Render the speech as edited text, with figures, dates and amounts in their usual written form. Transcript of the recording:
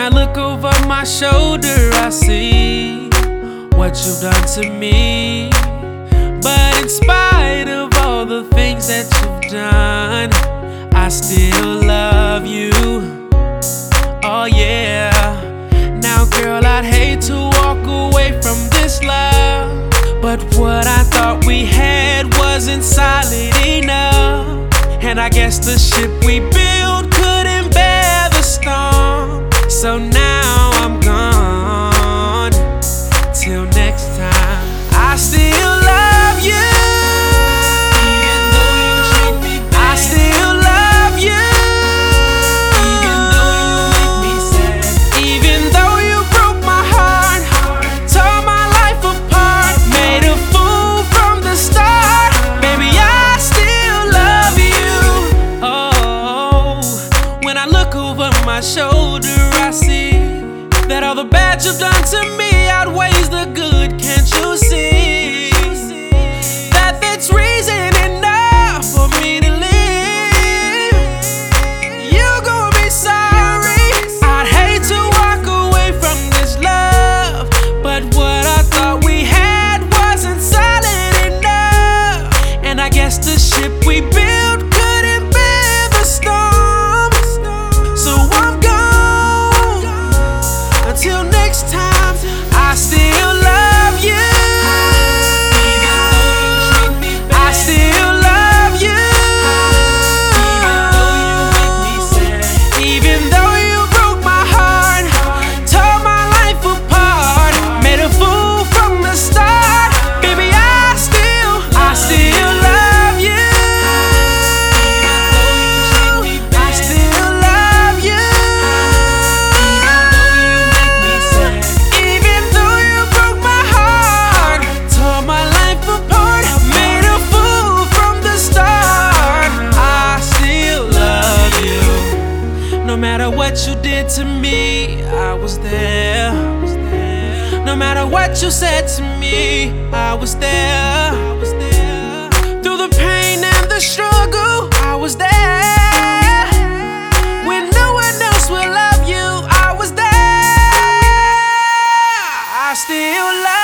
I look over my shoulder, I see what you've done to me. But in spite of all the things that you've done, I still love you. Oh yeah. Now girl, I'd hate to walk away from this love, but what I thought we had wasn't solid enough. And I guess the ship we built couldn't bear the storm. So now I'm gone. Till next time, I still love you. Even though you treat me bad, I still love you. Even though you make me sad, even though you broke my heart, tore my life apart, made a fool from the start, baby, I still love you. Oh, when I look over my shoulder, I see that all the bad you've done to me outweighs the good. Can't you see that that's reason enough for me to leave? You gon' be sorry. I'd hate to walk away from this love, but what I thought we had wasn't solid enough. And I guess the ship we built couldn't bear the storm. So I'm gone. Until next time, I still love you. I still love you. Even though you broke my heart, tore my life apart, made a fool from the start, baby, I still love you. I still love you. Even though you broke my heart, tore my life apart, made a fool from the start, I still love you. No matter what you did to me, I was there. No matter what you said to me, I was there. Through the pain and the struggle, I was there. When no one else will love you, I was there. I still love you.